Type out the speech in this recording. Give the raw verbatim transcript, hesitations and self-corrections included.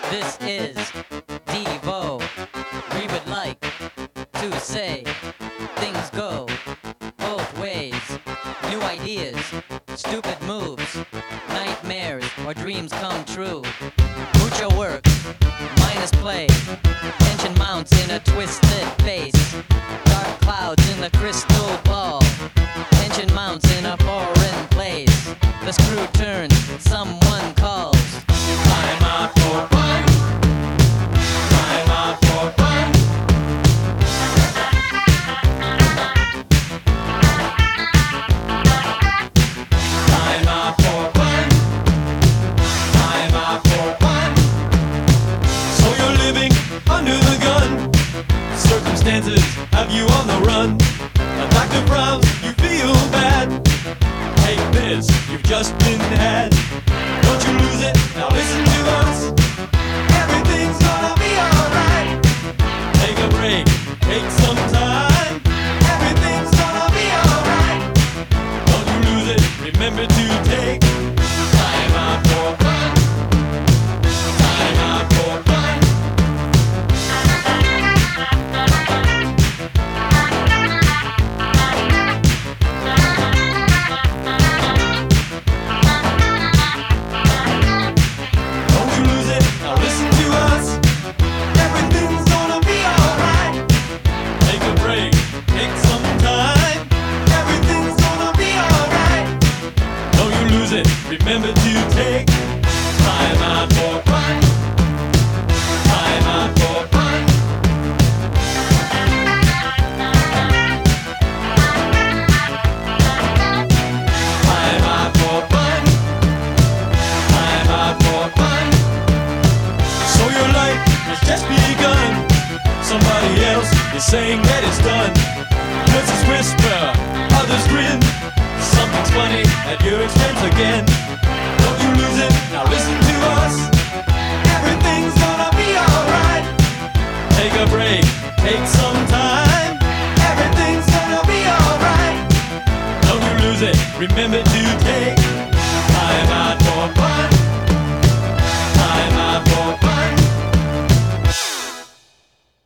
This is Devo. We would like to say things go both ways. New ideas, stupid moves, nightmares or dreams come true. Mucho work, minus play. Tension mounts in a twisted face. Dark clouds in the crystal ball. Tension mounts in a foreign place. The screw turns, someone calls. Time out for fun. Time out for fun. Time out for fun. Time out for fun. So you're living under the gun. Circumstances have you on the run. A doctor frowns, you feel bad. Take this, you've just been had. Don't you lose it, now listen to us. Everything's gonna be alright. Take a break, take some time. Everything's gonna be alright. Don't you lose it, remember to take time out for fun. Time out for fun. Don't you lose it, now listen to us. Everything's gonna be alright. Take a break, take some time. Everything's gonna be alright. Don't you lose it, remember to take time out for fun. Time out for fun. Time out for fun. Time out for fun. So your life has just begun. Somebody else is saying that it's done. Voices whisper, others grin. Something's funny at your expense again. Don't you lose it, now listen to us. Everything's gonna be alright. Take a break, take some time. Everything's gonna be alright. Don't you lose it, remember to take